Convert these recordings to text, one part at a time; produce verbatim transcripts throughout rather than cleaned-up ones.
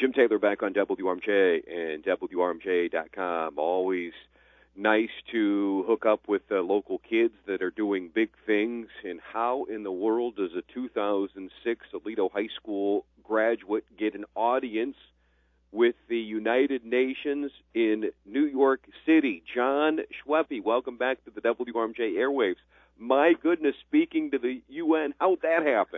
Jim Taylor back on W R M J and W R M J dot com. Always nice to hook up with uh, local kids that are doing big things. And how in the world does a two thousand six Aledo High School graduate get an audience with the United Nations in New York City? John Schweppe, welcome back to the W R M J airwaves. My goodness, speaking to the U N, how'd that happen?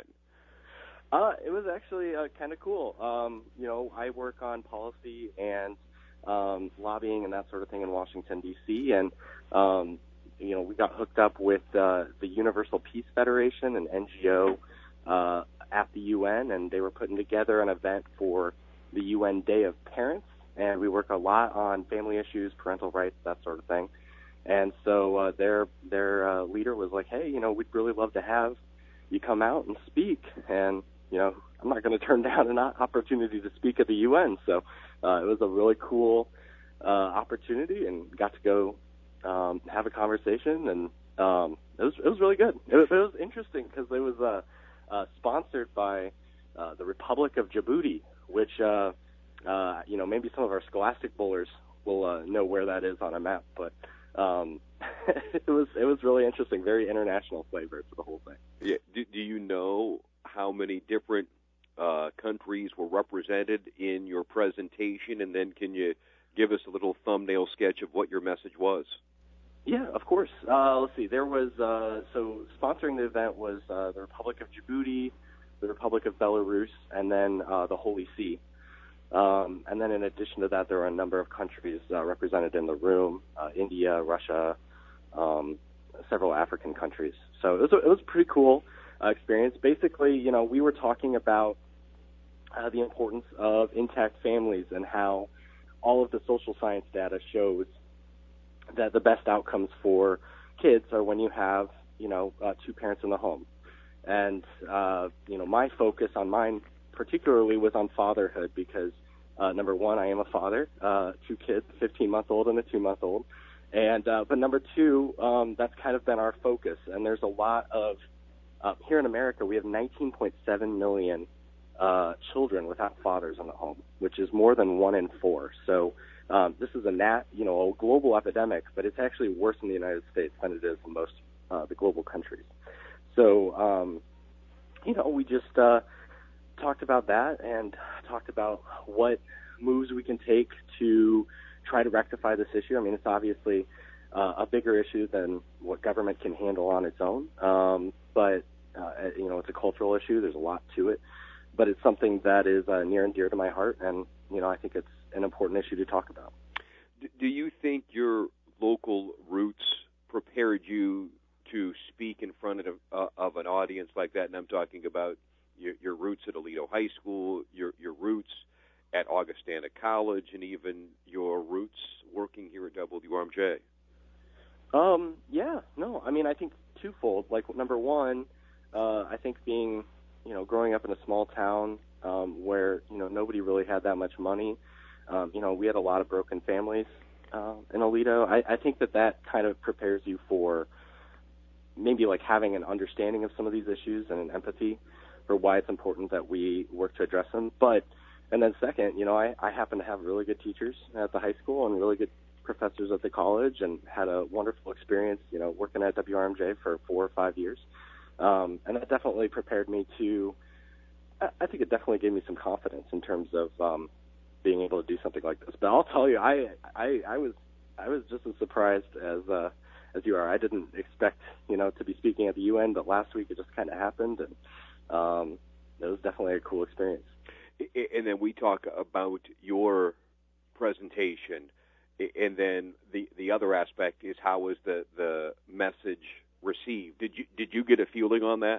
Uh, it was actually uh, kind of cool. Um, you know, I work on policy and um, lobbying and that sort of thing in Washington, D C, and, um, you know, we got hooked up with uh, the Universal Peace Federation, an N G O uh, at the U N, and they were putting together an event for the U N Day of Parents, and we work a lot on family issues, parental rights, that sort of thing. And so uh, their their uh, leader was like, hey, you know, we'd really love to have you come out and speak. And, you know, I'm not going to turn down an opportunity to speak at the U N. So uh, it was a really cool uh, opportunity, and got to go um, have a conversation. And um, it was it was really good. It was, it was interesting because it was uh, uh, sponsored by uh, the Republic of Djibouti, which, uh, uh, you know, maybe some of our Scholastic bowlers will uh, know where that is on a map. But um, it was it was really interesting, very international flavor to the whole thing. Yeah. Do, do you know how many different uh, countries were represented in your presentation? And then can you give us a little thumbnail sketch of what your message was? Yeah, of course. Uh, let's see. There was, uh, so sponsoring the event was uh, the Republic of Djibouti, the Republic of Belarus, and then uh, the Holy See. Um, and then in addition to that, there were a number of countries uh, represented in the room, uh, India, Russia, um, several African countries. So it was a, it was a pretty cool uh, experience. Basically, you know, we were talking about uh, the importance of intact families and how all of the social science data shows that the best outcomes for kids are when you have, you know, uh, two parents in the home. And, uh, you know, my focus on mine particularly was on fatherhood because, uh, number one, I am a father, uh, two kids, a fifteen-month-old and a two-month-old. And, uh, but number two, um, that's kind of been our focus. And there's a lot of, uh, here in America, we have nineteen point seven million uh, children without fathers in the home, which is more than one in four. So um, this is a nat, you know, a global epidemic, but it's actually worse in the United States than it is in most uh, the global countries. So, um, you know, we just uh, talked about that and talked about what moves we can take to try to rectify this issue. I mean, it's obviously uh, a bigger issue than what government can handle on its own, um, but, uh, you know, it's a cultural issue. There's a lot to it, but it's something that is uh, near and dear to my heart, and, you know, I think it's an important issue to talk about. Do you think your local roots prepared you to speak in front of, uh, of an audience like that? And I'm talking about your, your roots at Aledo High School, your, your roots at Augustana College, and even your roots working here at W R M J. Um, yeah, no, I mean, I think twofold. Like, number one, uh, I think being, you know, growing up in a small town um, where, you know, nobody really had that much money, um, you know, we had a lot of broken families uh, in Aledo. I, I think that that kind of prepares you for maybe like having an understanding of some of these issues and an empathy for why it's important that we work to address them. But, and then second, you know, I, I happen to have really good teachers at the high school and really good professors at the college, and had a wonderful experience, you know, working at W R M J for four or five years. Um, and that definitely prepared me to, I, I think it definitely gave me some confidence in terms of um, being able to do something like this. But I'll tell you, I, I, I was, I was just as surprised as, uh, as you are. I didn't expect, you know, to be speaking at the U N, but last week it just kind of happened, and um, it was definitely a cool experience. And then we talk about your presentation, and then the the other aspect is how was the, the message received? Did you did you get a feeling on that?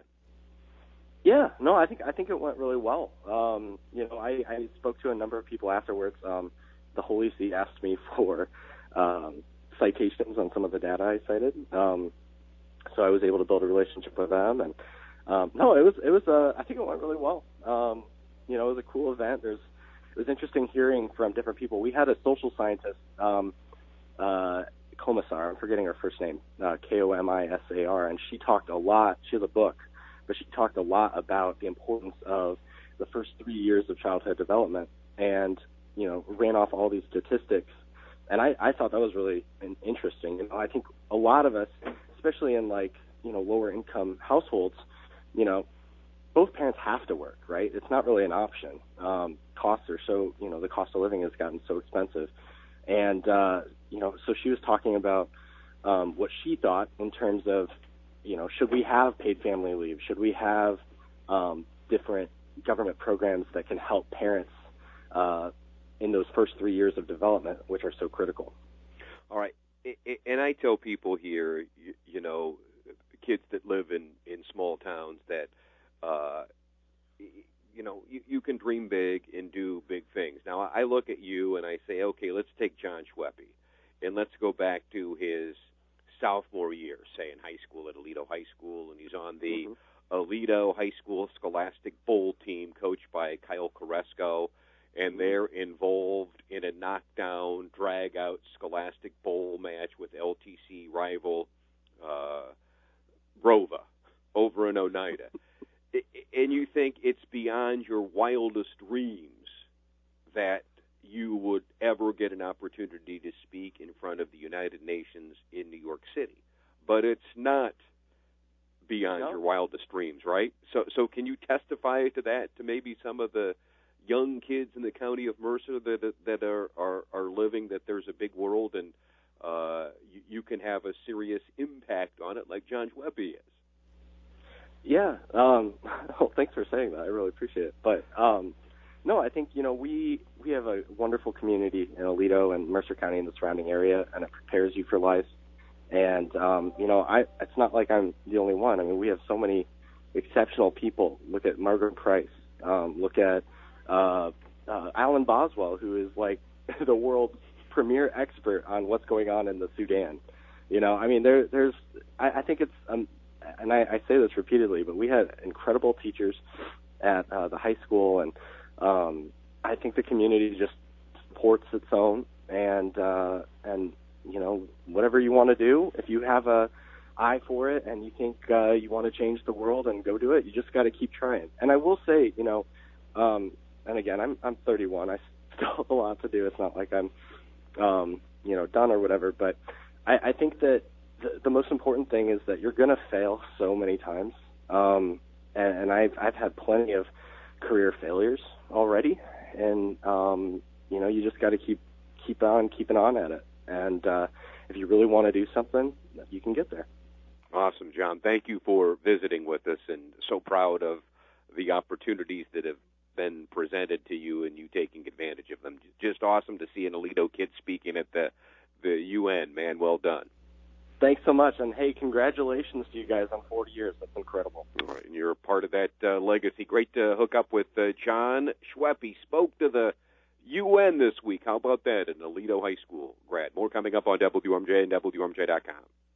Yeah, no, I think I think it went really well. Um, you know, I, I spoke to a number of people afterwards. Um, the Holy See asked me for um, citations on some of the data I cited, um, so I was able to build a relationship with them. And um, no, it was it was uh, I think it went really well. Um, you know, it was a cool event. There's it was interesting hearing from different people. We had a social scientist, um, uh, Komisar, I'm forgetting her first name, uh, K O M I S A R, and she talked a lot. She has a book, but she talked a lot about the importance of the first three years of childhood development and, you know, ran off all these statistics. And I, I thought that was really interesting. You know, I think a lot of us, especially in like, you know, lower income households, you know, both parents have to work, right? It's not really an option. Um, costs are so, you know, the cost of living has gotten so expensive. And, uh, you know, so she was talking about um, what she thought in terms of, you know, should we have paid family leave? Should we have um, different government programs that can help parents uh, in those first three years of development, which are so critical? All right. And I tell people here, you, you know, kids that live in, in small towns that, uh, you know, you, you can dream big and do big things. Now, I look at you and I say, okay, let's take John Schweppe, and let's go back to his sophomore year, say in high school at Aledo High School, and he's on the mm-hmm. Aledo High School Scholastic Bowl team coached by Kyle Carrasco, and mm-hmm. they're involved in a knockdown, drag-out Scholastic Bowl match with L T C rival uh, Rova over in Oneida. And you think it's beyond your wildest dreams that you would ever get an opportunity to speak in front of the United Nations in New York City. But it's not beyond no. your wildest dreams, right? So so can you testify to that, to maybe some of the young kids in the county of Mercer that that are, are, are living, that there's a big world and uh, you, you can have a serious impact on it like John Schweppe is? Yeah. Um, well, thanks for saying that. I really appreciate it. But um, no, I think, you know, we we have a wonderful community in Aledo and Mercer County and the surrounding area, and it prepares you for life. And, um, you know, I it's not like I'm the only one. I mean, we have so many exceptional people. Look at Margaret Price. Um, look at uh, uh, Alan Boswell, who is like the world's premier expert on what's going on in the Sudan. You know, I mean, there, there's, I, I think it's, um, and I, I say this repeatedly, but we had incredible teachers at uh, the high school, and um, I think the community just supports its own, and uh, and you know, whatever you want to do, if you have a eye for it and you think uh, you want to change the world, and go do it, you just got to keep trying. And I will say, you know, um, and again, I'm I'm thirty-one. I still have a lot to do. It's not like I'm um, you know, done or whatever, but I, I think that the, the most important thing is that you're going to fail so many times. Um, and, and I've, I've had plenty of career failures already. And, um, you know, you just got to keep, keep on keeping on at it. And, uh, if you really want to do something, you can get there. Awesome, John. Thank you for visiting with us, and so proud of the opportunities that have been presented to you and you taking advantage of them. Just awesome to see an Aledo kid speaking at the, the U N, man. Well done. Thanks so much, and hey, congratulations to you guys on forty years. That's incredible. All right, and you're a part of that uh, legacy. Great to hook up with uh, John Schweppe. Spoke to the U N this week. How about that? An Aledo High School grad. More coming up on W R M J and W R M J dot com.